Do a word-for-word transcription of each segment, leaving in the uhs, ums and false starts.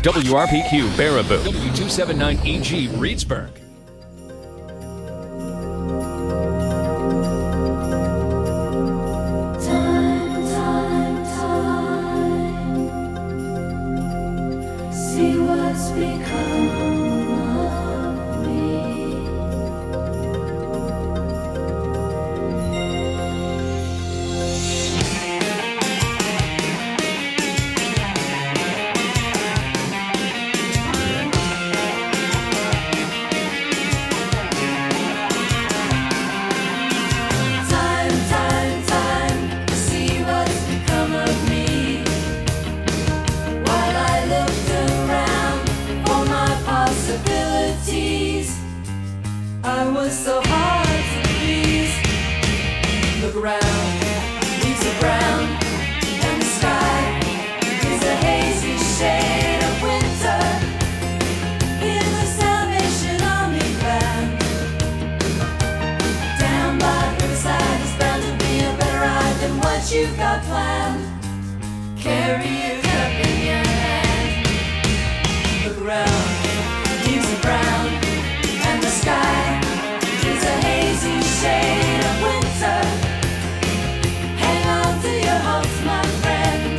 W R P Q Baraboo, W two seventy-nine E G Reedsburg. Time, time, time. See what's become of me. Time, time, time. See what's become of me. While I looked around for my possibilities, I was so hard to please. Look around, leaves are brown, and the sky is a hazy shade of winter. Hear the Salvation Army band. Down by Riverside is bound to be a better ride than what you got planned. Carry your cup in your hand. Look around, leaves are brown, and the sky is a hazy shade of winter. Hang on to your hopes, my friend.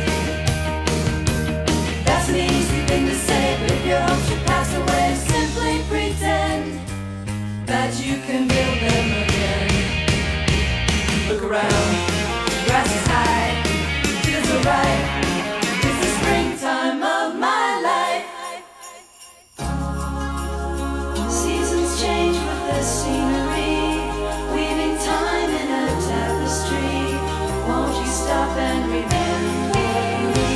That's an easy thing to say, but if your hopes should pass away, simply pretend that you can build them again. Look around, grass is high, feels alright. It's the springtime of my life. Seasons change with the scenery, weaving time in a tapestry. Won't you stop and remember me?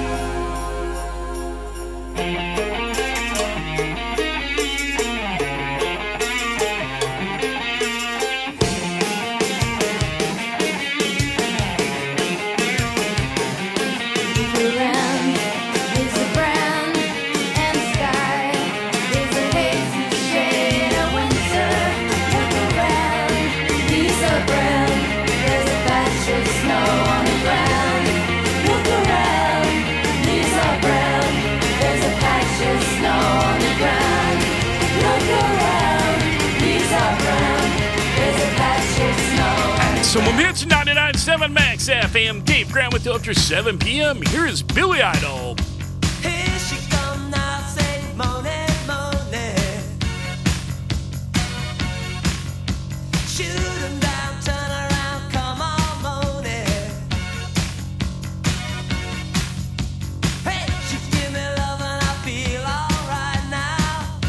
Look around, leaves are brown, and the sky is a hazy shade of winter. Look around, leaves are brown, there's a patch of snow on the ground. Look around, leaves are brown, there's a patch of snow on the ground. Look around, leaves are brown, there's a patch of snow. Some hits, ninety-nine point seven Max F M. Dave Graham with you up to seven p.m. Here is Billy Idol. Here she come now, say money, money. Shoot 'em down, turn around, come on, money. Hey, she give me love and I feel alright now.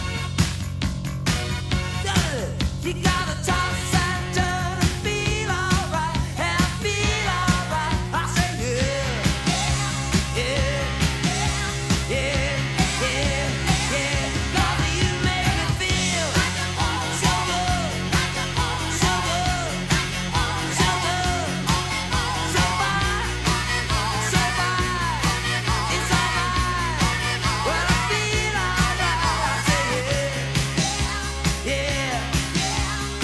You gotta toss and turn and feel alright, and I feel alright. I say yeah, yeah, yeah, yeah, yeah. 'Cause you make me feel so good, so good, so good, so fine, so fine. It's alright when I feel alright. I say yeah, yeah.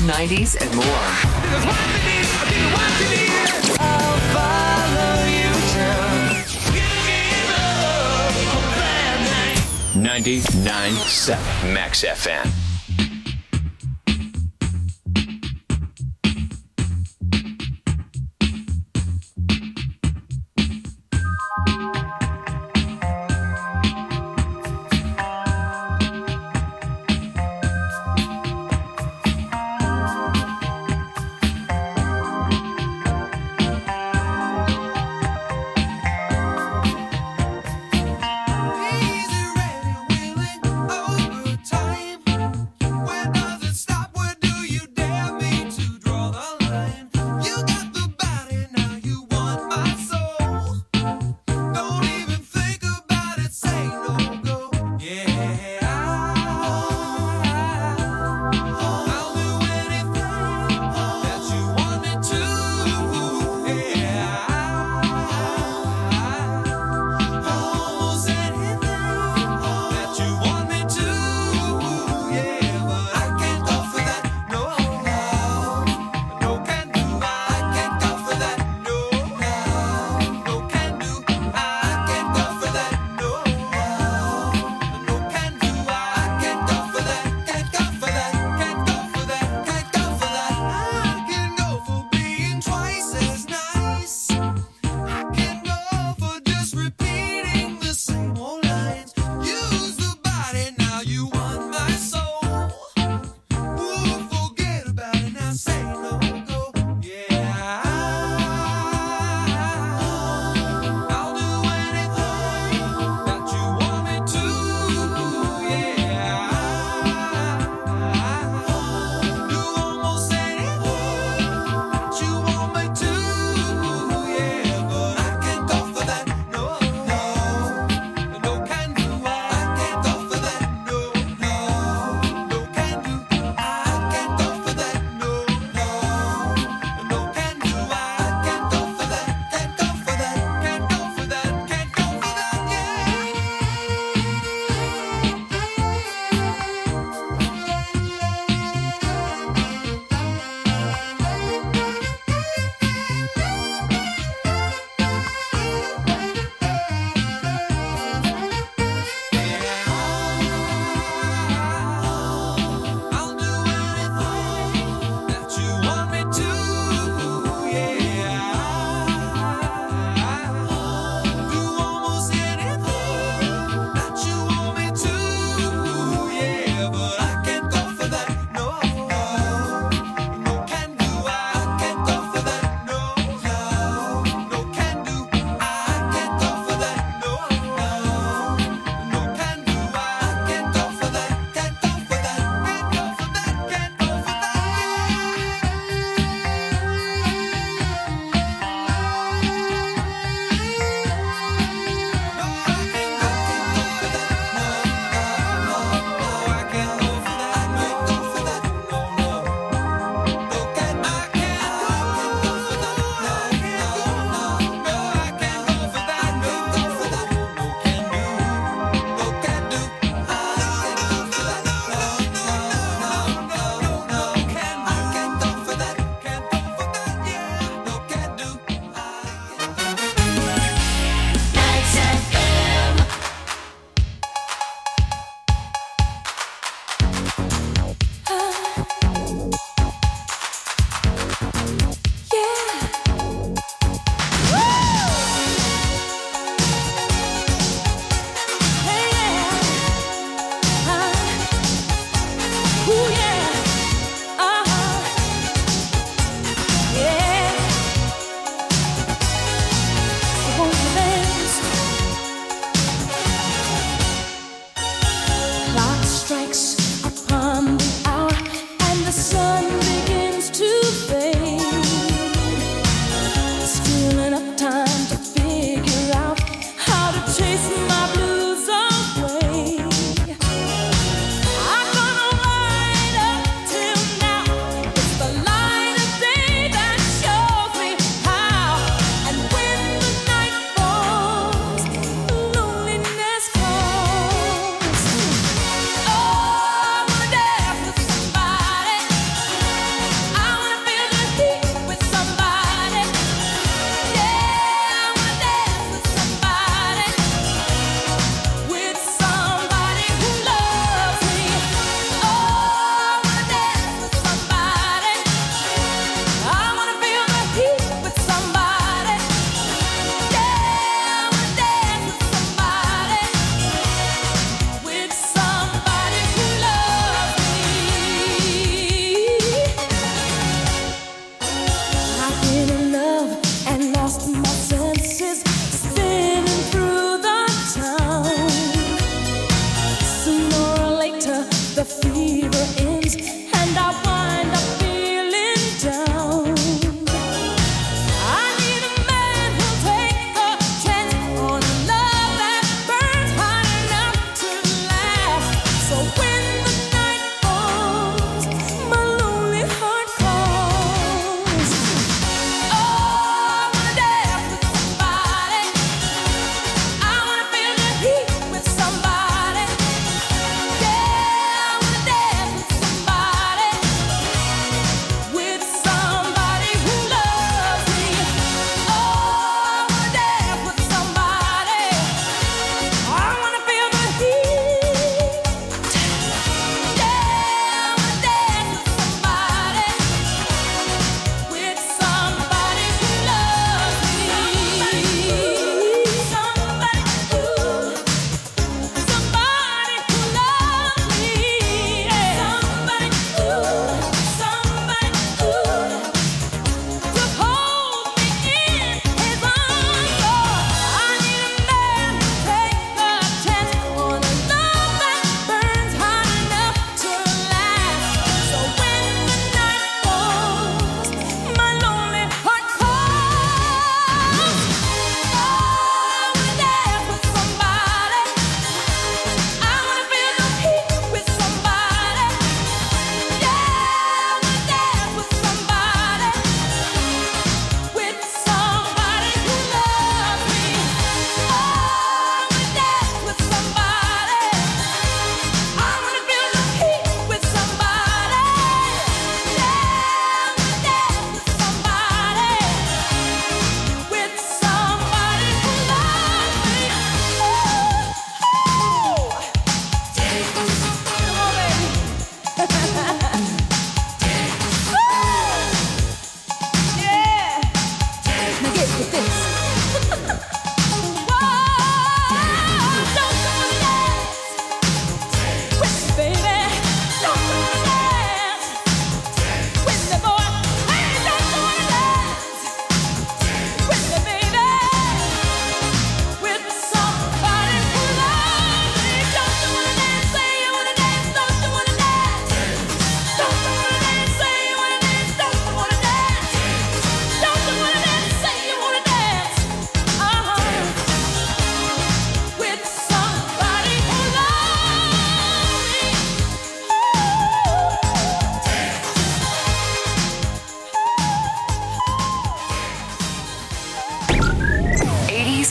nineties, and more. I'll follow you down. You give up a bad night. ninety-nine point seven Max F M. Easy, ready, willing, overtime.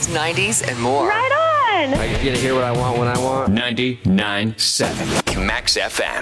eighties, nineties, and more. Right on! I get to hear what I want when I want. ninety-nine point seven Max F M.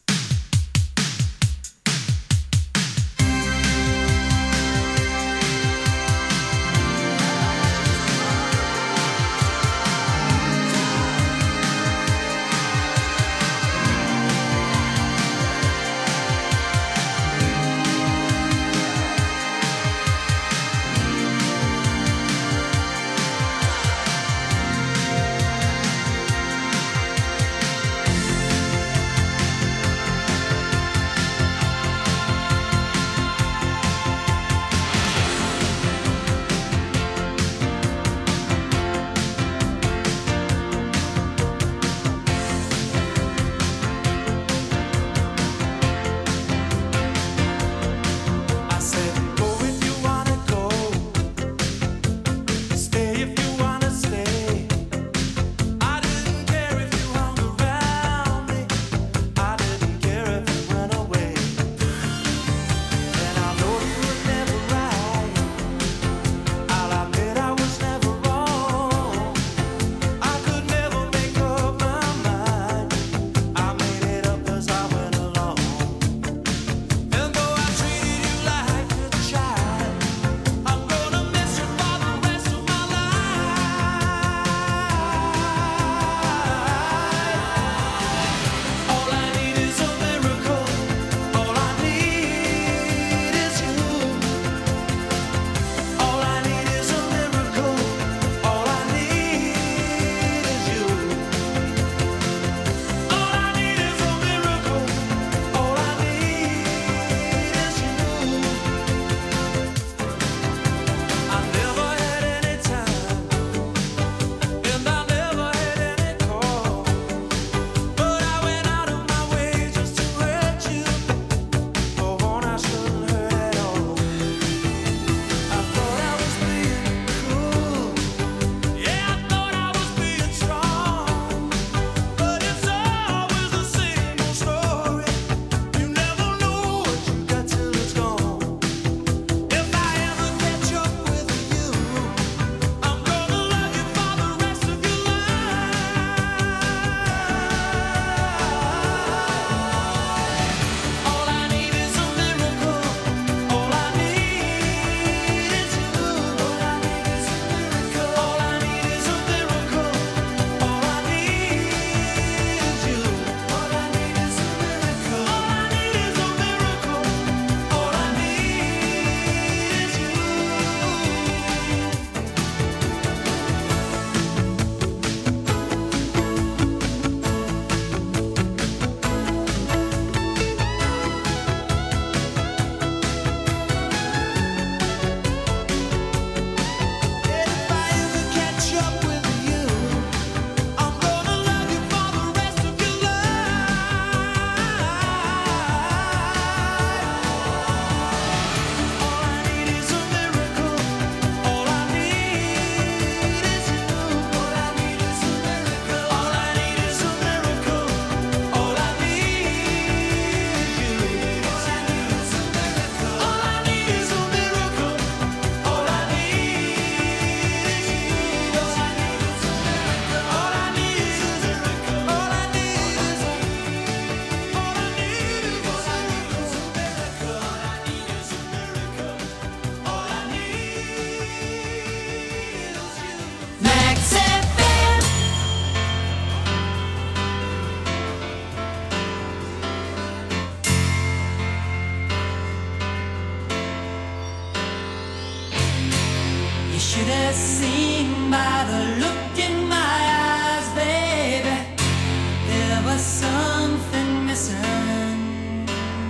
should have seen by the look in my eyes, baby, there was something missing.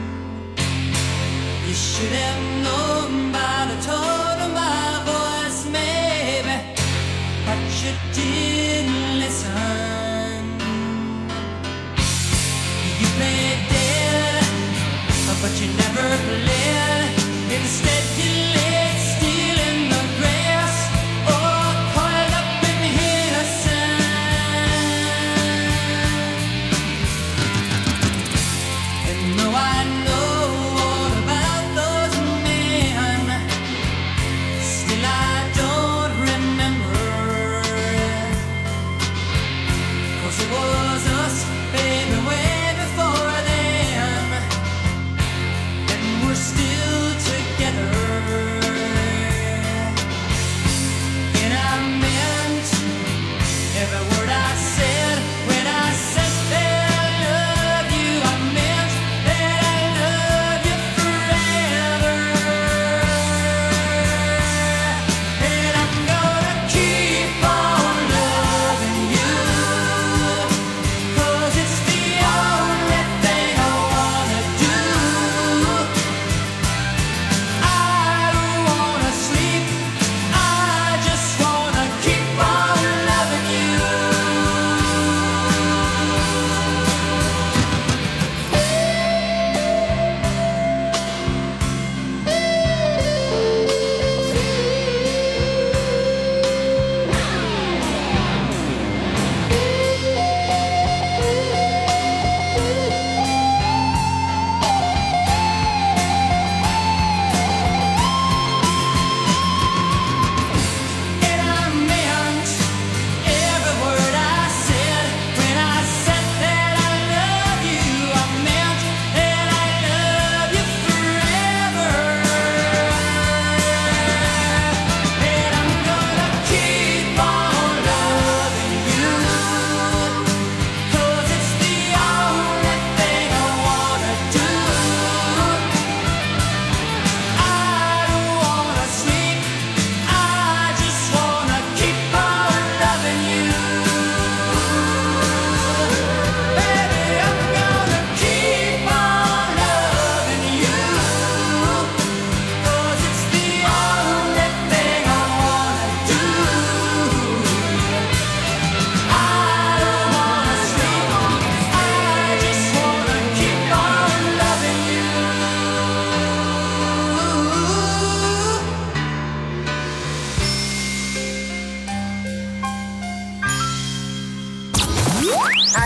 You should have known by the tone of my voice, maybe, but you didn't listen. You played dead, but you never played. Instead you laid still in the grass, all coiled up in innocence. And though I know all about those men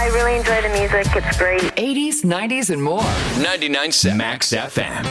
really enjoy the music. It's great. eighties, nineties, and more. ninety-nine point seven Max F M.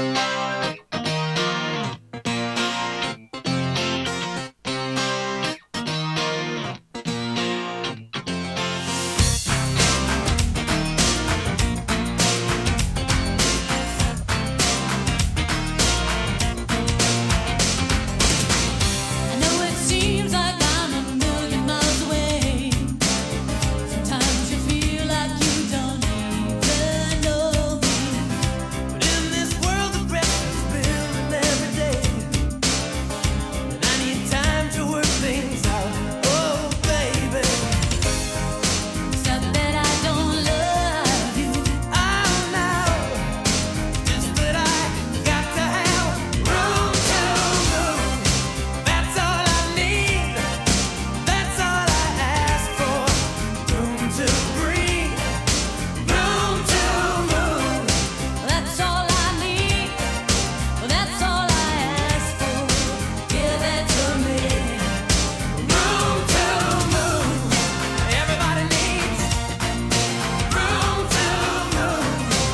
I know it seems like I'm a million miles away. Sometimes you feel like you don't even know me. But in this world of pressures building every day, and I need time to work things out. Oh, baby. It's not that I don't love you. Oh, no. Just that I got to have room to move. That's all I need. That's all I ask for. Room to breathe. Room to move. That's all I need. That's all I ask for. Give it to me. Room to move. Everybody needs room to move.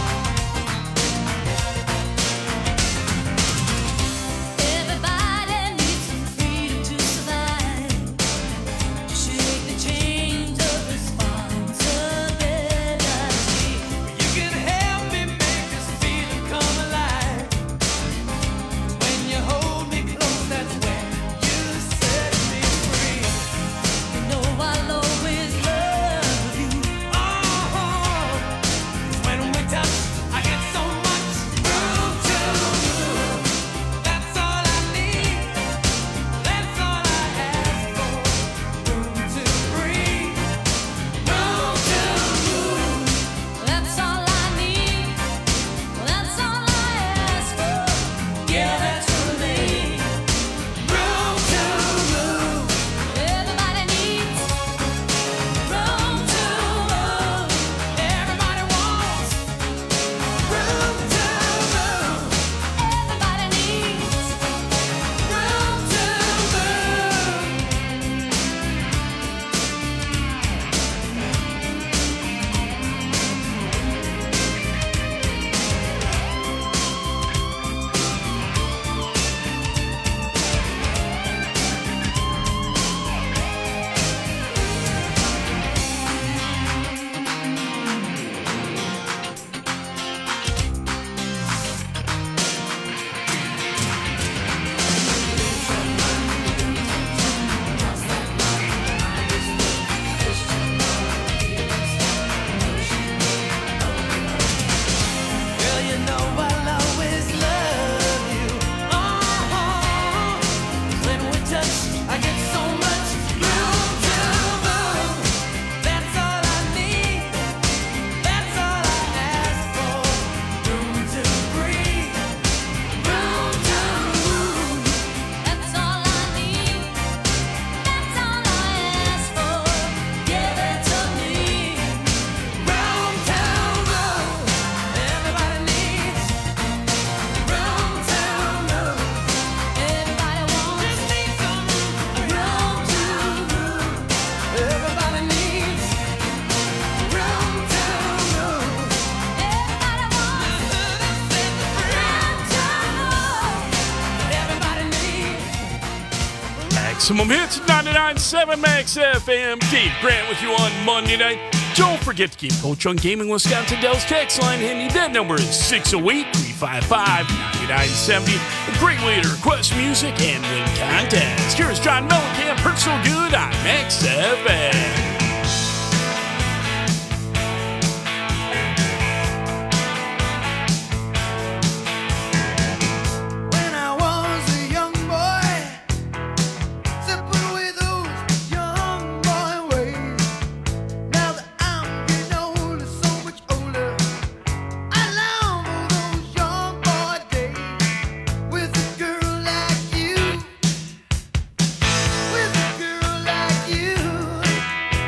Everybody needs some freedom to survive. Shake the chains of responsibility. You can help me make this feeling come alive. When you hold me close, that's when you set me free. You know I'll always love you. Oh, when we touch, I get so much room to move. That's all I need. That's all I ask for. Room to breathe. Room to move. That's all I need. That's all I ask for. Give it to me. Room to move. Everybody needs room to move. Everybody wants room to move. Everybody needs room to move. Girl, you know I'll always love you. Oh, when we touch, I get so much room to move. That's all I need. That's all I ask for. Room to breathe. Room to move. That's all I need. That's all I ask for. Give it to me. Room to move. Everybody needs room to move. Everybody wants just need some room to move. Everybody needs room to move. Everybody wants room to move. Everybody needs. Maximum Hits, ninety-nine point seven Max F M. Dave Grant with you on Monday night. Don't forget to keep Coach on Gaming Wisconsin Dell's text line handy. That number is six oh eight, three five five, nine nine seven oh. A great way to request music and win contests. Here's John Mellencamp, Hurt So Good on Max F M. When I was a young boy, simple with those young boy ways. Now that I'm getting older, so much older, I long for those young boy days with a girl like you, with a girl like you.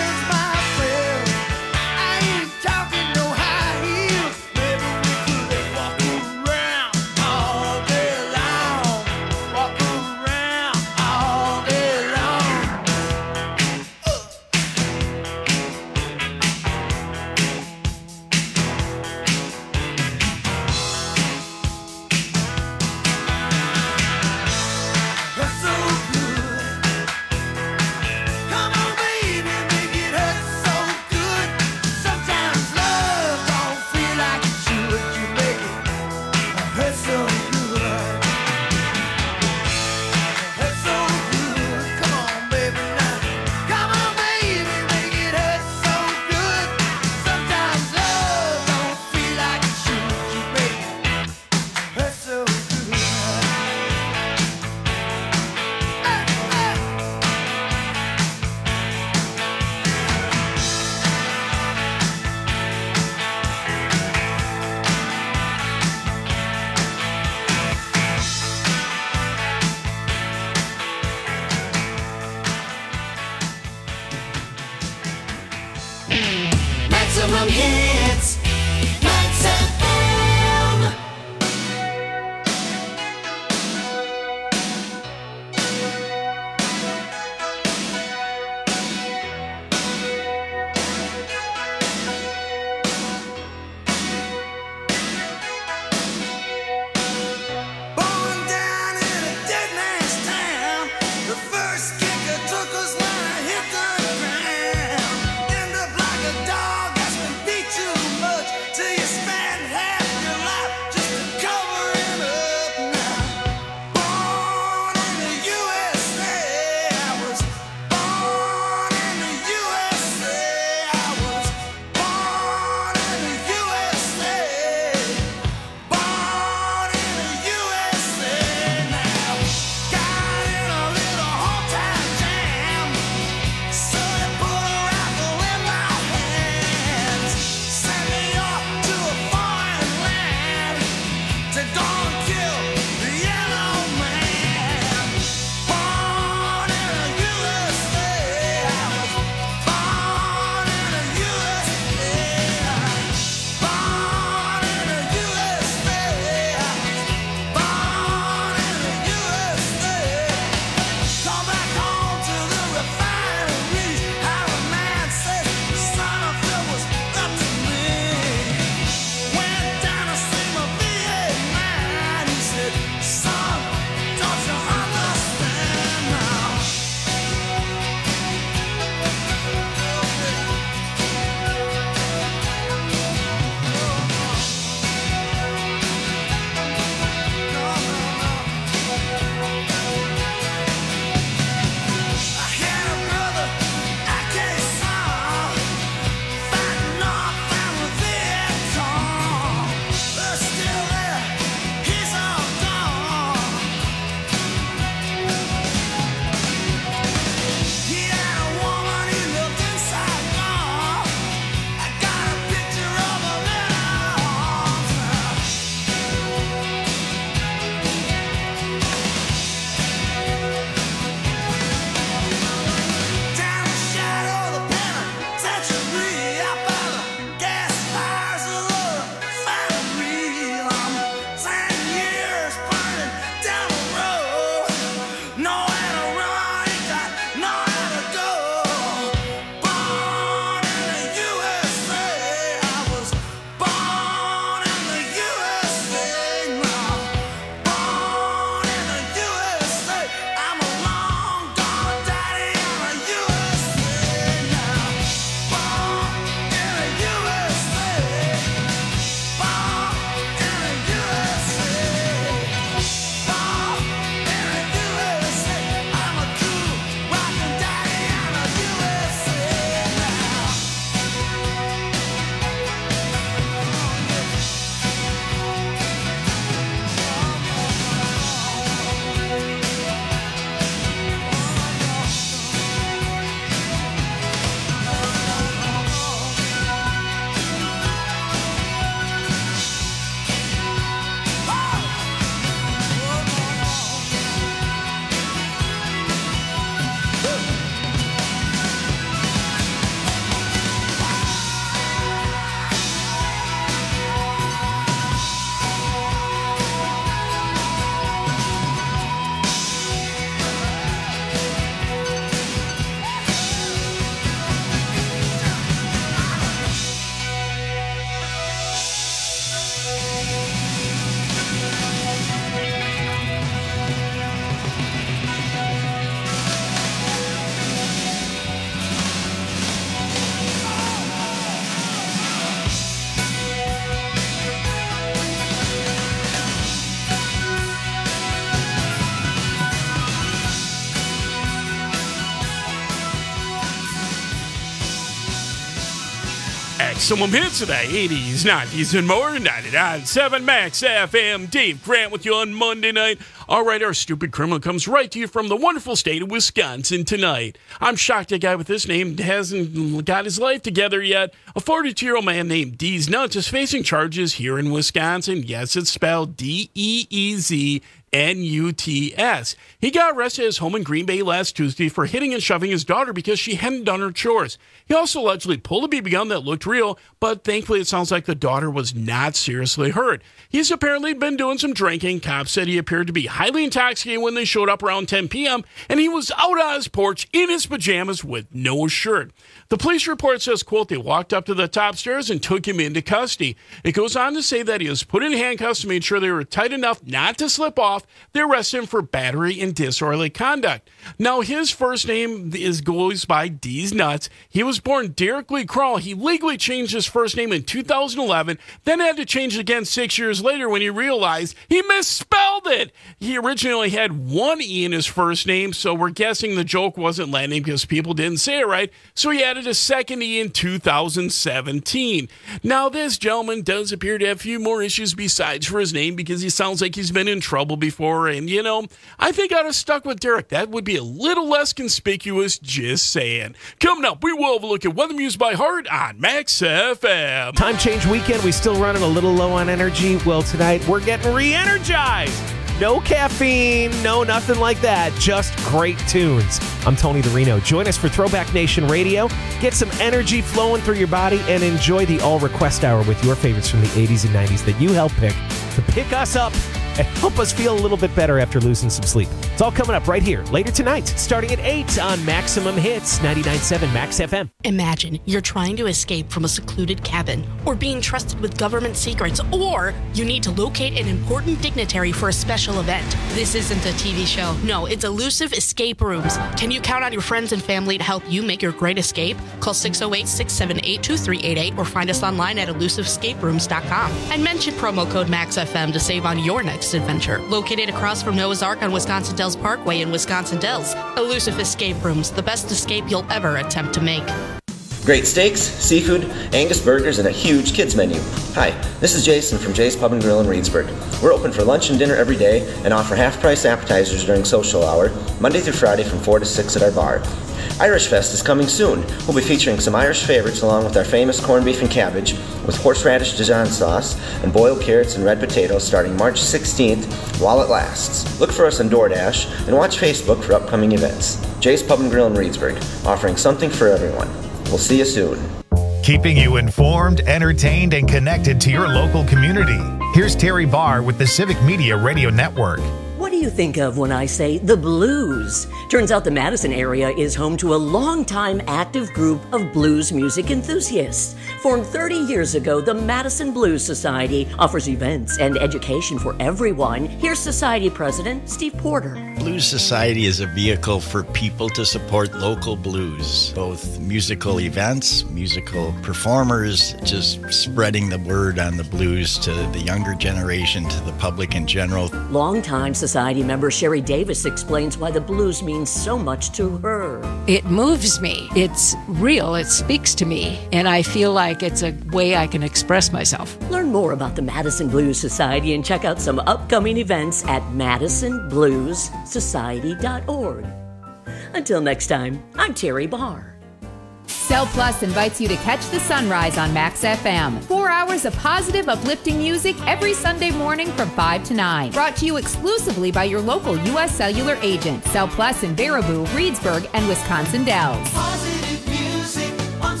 Maximum hits of the eighties, nineties, and more. ninety-nine point seven Max F M. Dave Grant with you on Monday night. All right, our stupid criminal comes right to you from the wonderful state of Wisconsin tonight. I'm shocked a guy with this name hasn't got his life together yet. A forty-two-year-old man named Deez Nuts is facing charges here in Wisconsin. Yes, it's spelled D E E Z N U T S. He got arrested at his home in Green Bay last Tuesday for hitting and shoving his daughter because she hadn't done her chores. He also allegedly pulled a B B gun that looked real, but thankfully it sounds like the daughter was not seriously hurt. He's apparently been doing some drinking. Cops said he appeared to be highly intoxicated when they showed up around ten p.m., and he was out on his porch in his pajamas with no shirt. The police report says, quote, they walked up to the top stairs and took him into custody. It goes on to say that he was put in handcuffs to make sure they were tight enough not to slip off. They arrested him for battery and disorderly conduct. Now, his first name is goes by Deez Nuts. He was born Derek Lee Krall. He legally changed his first name in two thousand eleven, then had to change it again six years later when he realized he misspelled it. He originally had one E in his first name, so we're guessing the joke wasn't landing because people didn't say it right, so he added a second E in two thousand seventeen. Now, this gentleman does appear to have a few more issues besides for his name because he sounds like he's been in trouble before, and, you know, I think I'd have stuck with Derek. That would be a little less conspicuous, just saying. Coming up, we will have a look at Weather Muse by Heart on Max F M. Time change weekend, we still running a little low on energy. Well, tonight we're getting re-energized. No caffeine, no nothing like that. Just great tunes. I'm Tony the Reno. Join us for Throwback Nation Radio. Get some energy flowing through your body and enjoy the All Request Hour with your favorites from the eighties and nineties that you helped pick to pick us up and help us feel a little bit better after losing some sleep. It's all coming up right here later tonight, starting at eight on Maximum Hits, ninety-nine point seven Max F M. Imagine you're trying to escape from a secluded cabin, or being trusted with government secrets, or you need to locate an important dignitary for a special event. This isn't a T V show. No, it's Elusive Escape Rooms. Can you count on your friends and family to help you make your great escape? Call six oh eight, six seven eight, two three eight eight or find us online at elusive escape rooms dot com. And mention promo code MaxFM to save on your next adventure. Located across from Noah's Ark on Wisconsin Dells Parkway in Wisconsin Dells, Elusive Escape Rooms, the best escape you'll ever attempt to make. Great steaks, seafood, Angus burgers, and a huge kids menu. Hi, this is Jason from Jay's Pub and Grill in Reedsburg. We're open for lunch and dinner every day and offer half-price appetizers during social hour, Monday through Friday from four to six at our bar. Irish Fest is coming soon. We'll be featuring some Irish favorites along with our famous corned beef and cabbage with horseradish Dijon sauce and boiled carrots and red potatoes starting March sixteenth while it lasts. Look for us on DoorDash and watch Facebook for upcoming events. Jay's Pub and Grill in Reedsburg, offering something for everyone. We'll see you soon. Keeping you informed, entertained, and connected to your local community. Here's Terry Barr with the Civic Media Radio Network. What do you think of when I say the blues? Turns out the Madison area is home to a long-time active group of blues music enthusiasts. Formed thirty years ago, the Madison Blues Society offers events and education for everyone. Here's Society President Steve Porter. Blues Society is a vehicle for people to support local blues, both musical events, musical performers, just spreading the word on the blues to the younger generation, to the public in general. Longtime Society member Sherry Davis explains why the blues means so much to her. It moves me. It's real. It speaks to me. And I feel like it's a way I can express myself. Learn more about the Madison Blues Society and check out some upcoming events at madison blues society dot org. Until next time, I'm Terry Barr. Cell Plus invites you to catch the sunrise on Max F M. Four hours of positive, uplifting music every Sunday morning from five to nine. Brought to you exclusively by your local U S Cellular agent. Cell Plus in Baraboo, Reedsburg, and Wisconsin Dells. Positive music on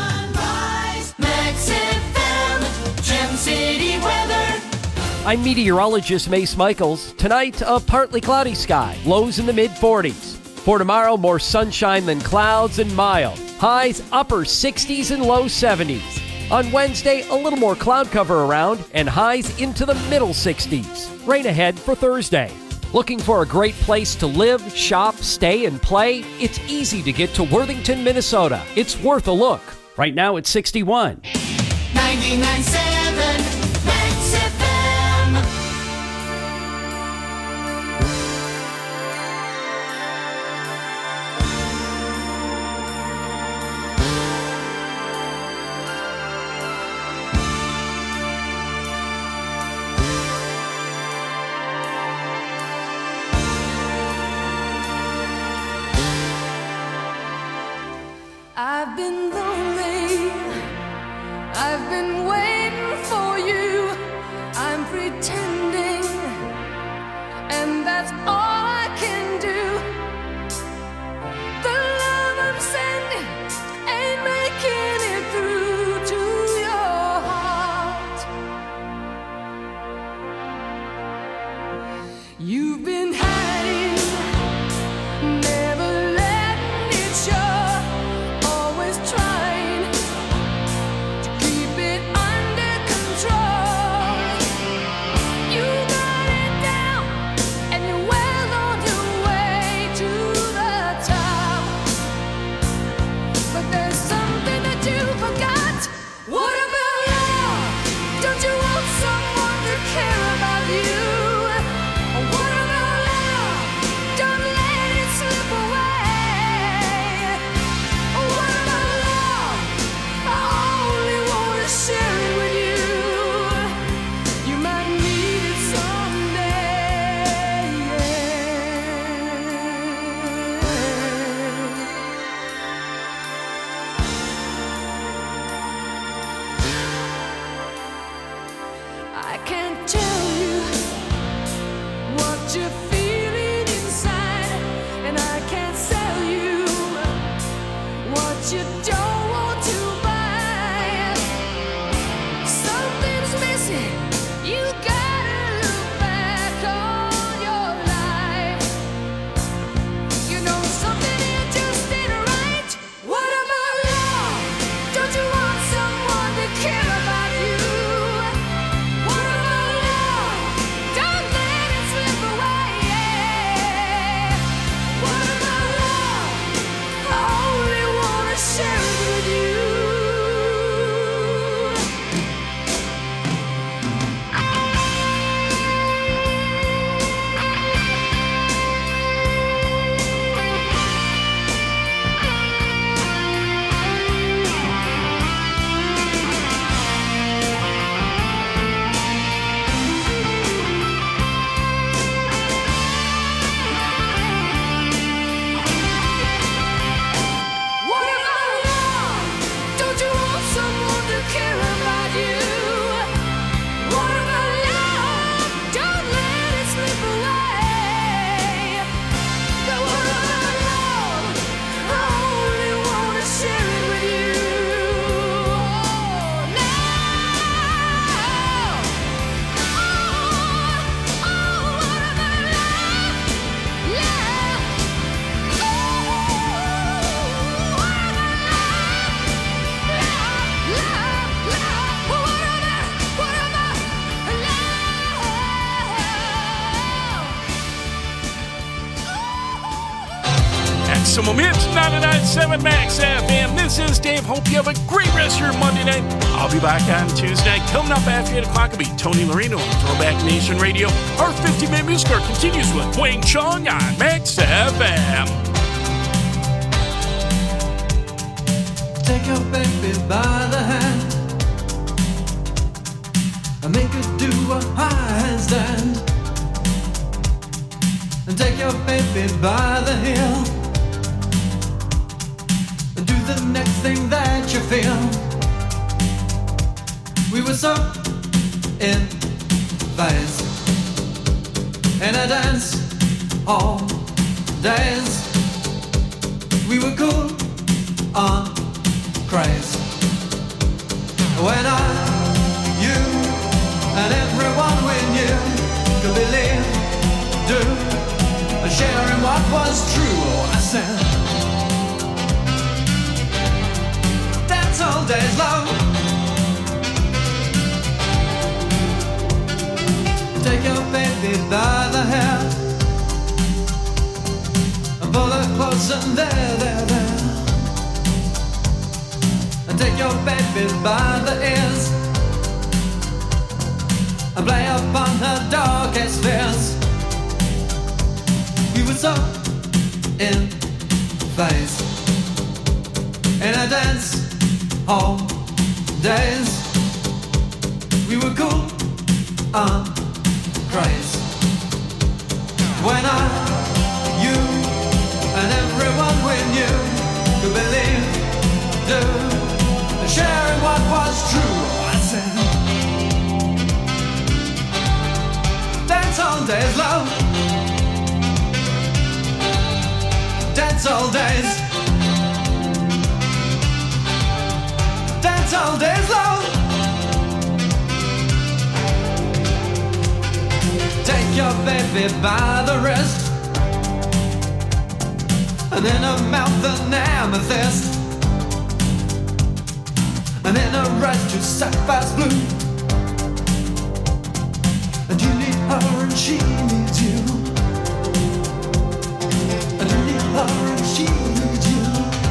Sunrise. Max F M, Gem City weather. I'm meteorologist Mace Michaels. Tonight, a partly cloudy sky. Lows in the mid forties. For tomorrow, more sunshine than clouds and mild. Highs upper sixties and low seventies. On Wednesday, a little more cloud cover around and highs into the middle sixties. Rain ahead for Thursday. Looking for a great place to live, shop, stay, and play? It's easy to get to Worthington, Minnesota. It's worth a look. Right now it's sixty-one. ninety-nine point seven Max F M. you don't want to buy. Something's missing. You gotta look back on your life. You know something here just ain't right. What about love? Don't you want someone to care about you? What about love? Don't let it slip away. What about love? I only wanna share it with you. What about love? Don't you want someone to care about you? What about love? Don't let it slip away. But what about love? I only wanna share it with you. Oh, love. Oh, oh, what about love? Love. Maximum Hits ninety-nine point seven Max F M. This is Dave. Hope you have a great rest of your Monday night. I'll be back on Tuesday night. Coming up after eight o'clock will be Tony Larino on Throwback Nation Radio. Our fifty-minute music hour continues with Wayne Chung on Max F M. Take your baby by the hand and make her do a handstand. And take your baby by the heel and do the next thing that you feel. We were so in phase in a dance all days. We were cool on craze. When I, you, and everyone we knew could believe, do, and sharing what was true. Oh, I said, dance all days long. Take your baby by the hair and pull her close and there, there, there. And take your baby by the ears and play upon her darkest fears. We were so in phase in a dance hall days. We were cool on craze. When I, you, and everyone we knew could believe, do, and sharing what was true. Oh, I said, dance all days long. Dance all days. Dance all days long. Take your baby by the wrist and in her mouth an amethyst, and in her eyes two sapphire's blue. And you need her and she needs you. And you need her and she needs you.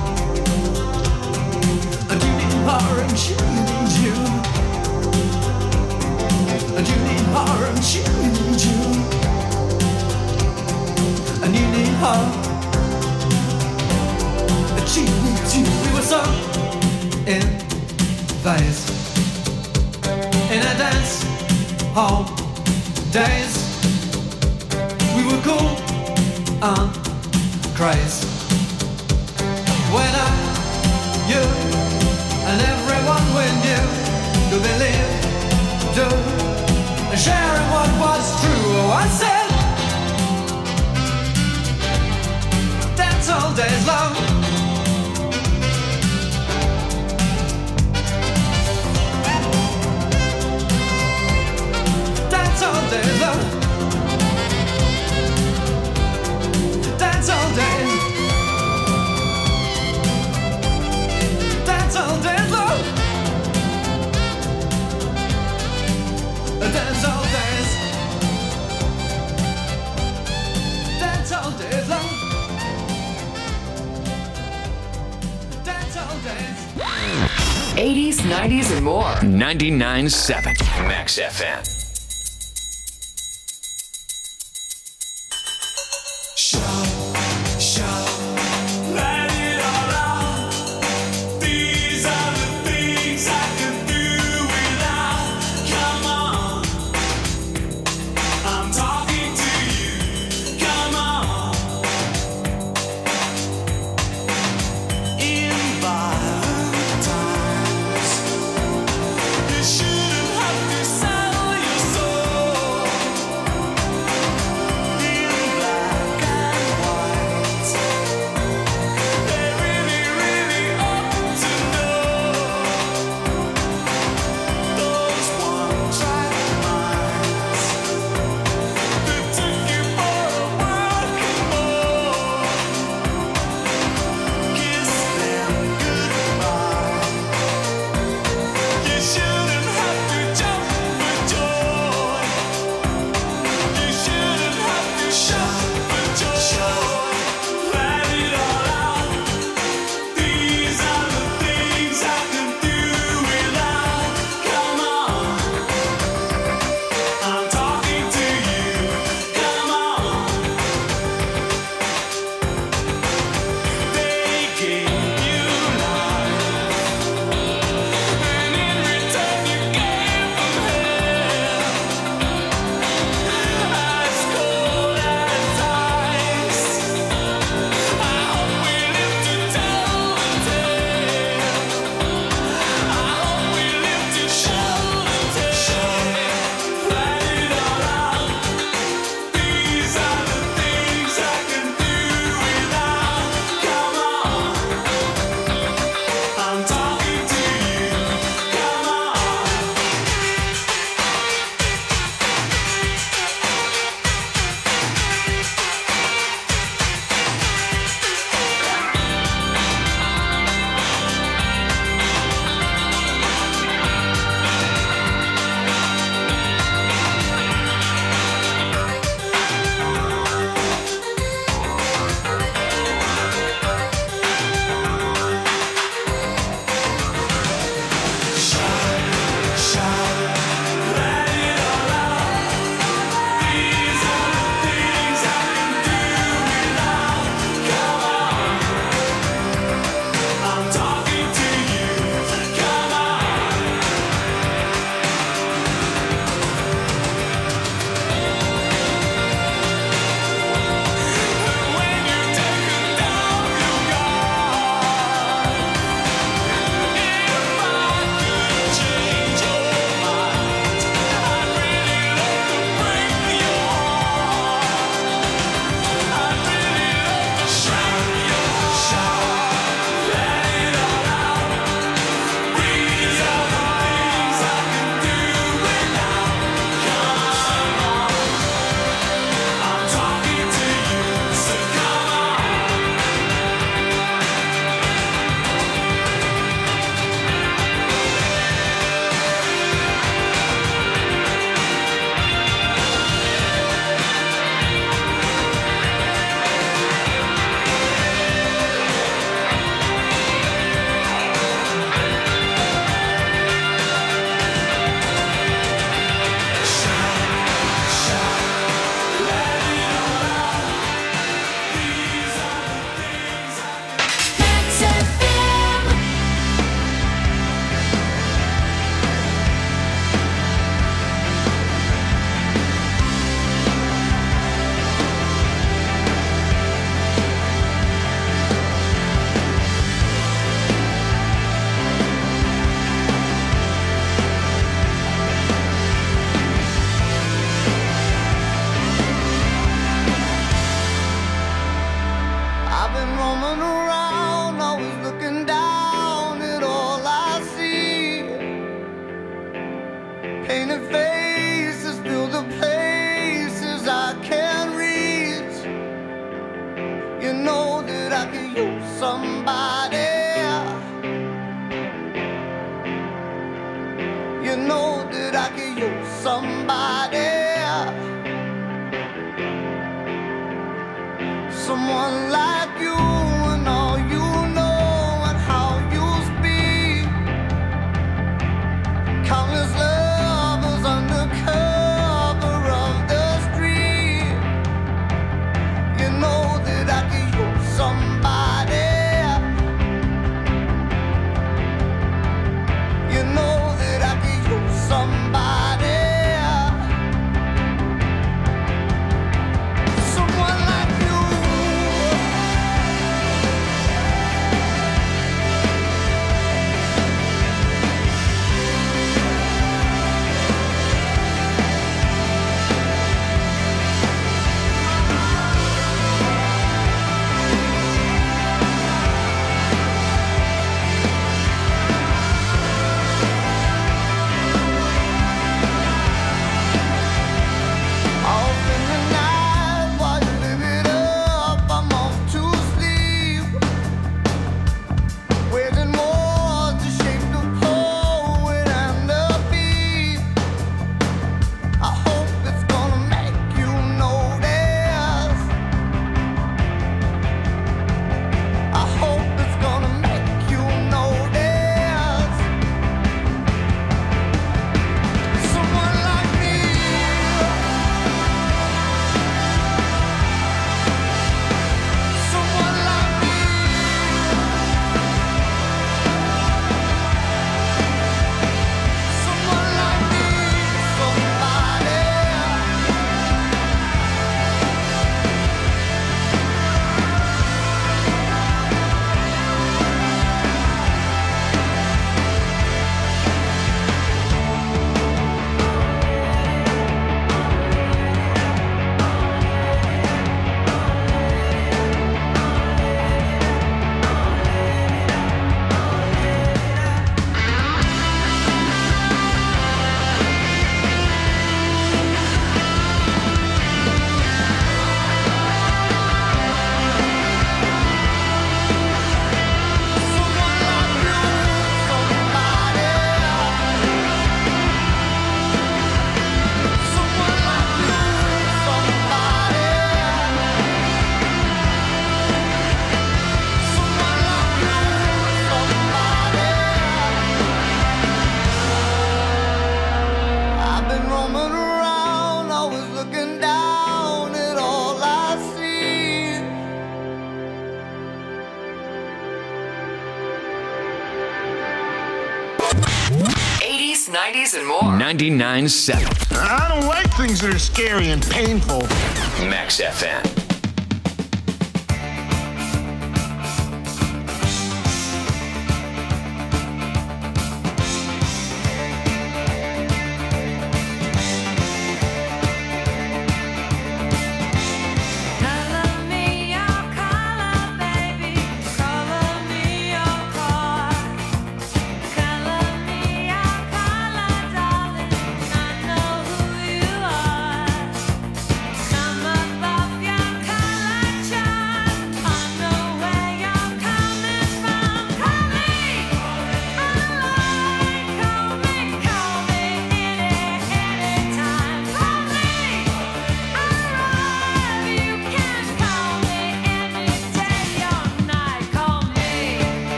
And you need her and she needs you. And you need her and she needs you. And you need her and she needs you. We were so in phase in a dance hall days. We were cool on craze. When I, you, and everyone we knew could believe, do, and sharing what was true. Oh, I said, dance all days long. nineties, and more. ninety-nine point seven Max F M. Someone like you and all you know and how you speak. and more. ninety-nine point seven. I don't like things that are scary and painful. Max F M.